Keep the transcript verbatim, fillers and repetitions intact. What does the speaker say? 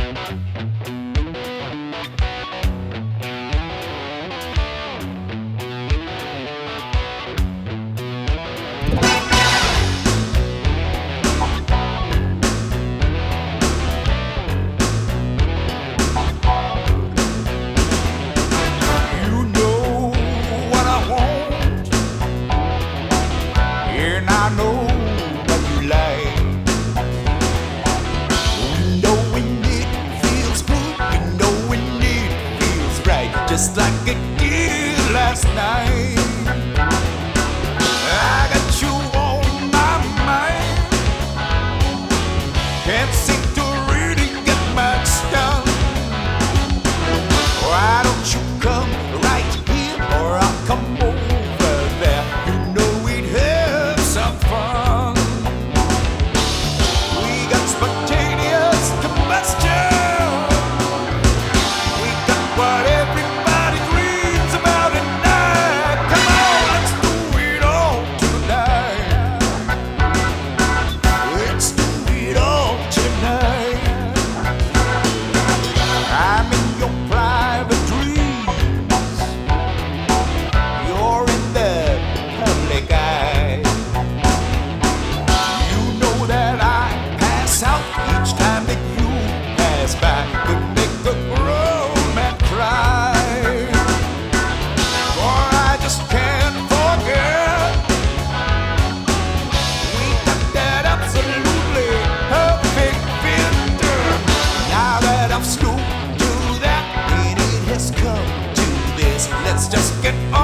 Just like it did last night. I got you on my mind. Can't seem to really get much done. Why don't you come right here or I'll come over there? You know we'd have some fun. We got spontaneous combustion. We got whatever let's just get on.